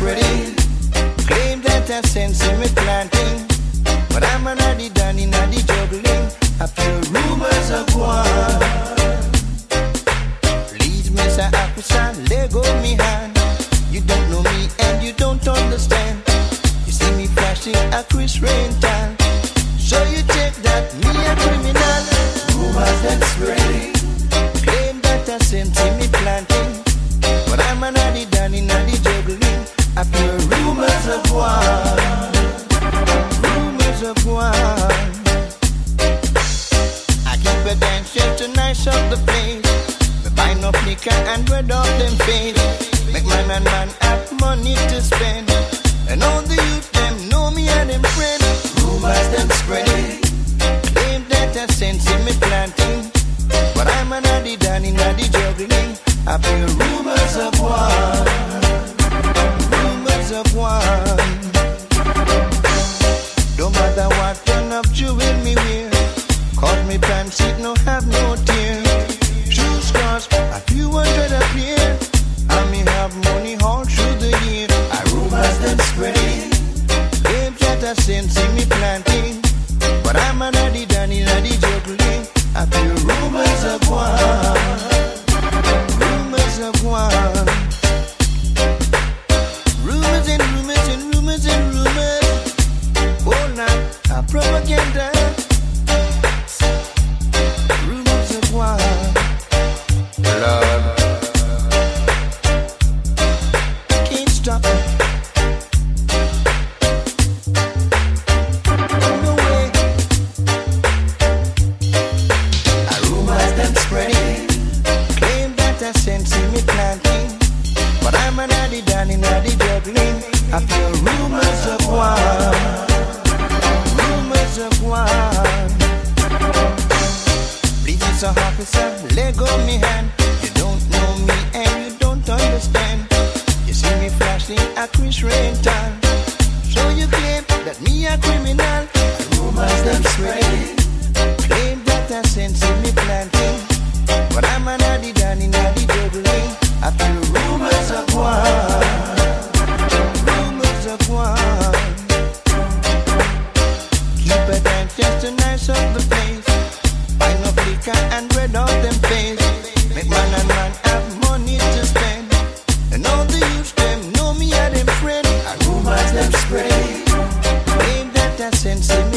spreading. Claim that I sense me planting, but I'm an addy danny naddy juggling. I feel rumors of war. Please, Mr. Akusa, let go me hand. You don't know me and you don't understand. You see me flashing a Chris Rental, so you take that me a criminal. Rumors that spreading. Claim that I sense me planting, but I'm an addy danny naddy juggling. I feel rumors of war. Rumors of war. I keep a dancing to nice up the place. We buy no flicker and red off them face. Make man and man have money to spend, and all the youth them know me and them friend. Rumors them spreading. Claim that I sense me planting, but I'm an addy danny naddy juggling. I feel rumors of war. Rumors of war. Don't matter what turn of jewel me wear, cause me pants it no have no tear. Shoes cost a few hundred a pair, and me have money all through the year. I rumors them spreading. Claim that I sense me planting, but I'm an addy danny naddy juggling. I feel rumors of war. Rumors of war. Rumors and rumors and rumors and rumors. All night a propaganda. Rumors of war. Lord, can't stop it. No way. A rumors them spreading. Claim that I sense me planting, but I'm an addy danny naddy juggling. I feel rumors of war. Rumors of war. Please, Mr. Officer, let go me hand. You don't know me and you don't understand. You see me flashing a Chris Rental, so you claim that me a criminal. Rumors them spreading. Claim that I sense me planting, but I'm an addy danny naddy juggling. I feel rumors of war. Rumors of war. Keep a dance just to nice up the place. Buy no flicker and red off them face. Make man and man have money to spend, and all the youth them know me and them friend. And rumors them spread. Claim that I sense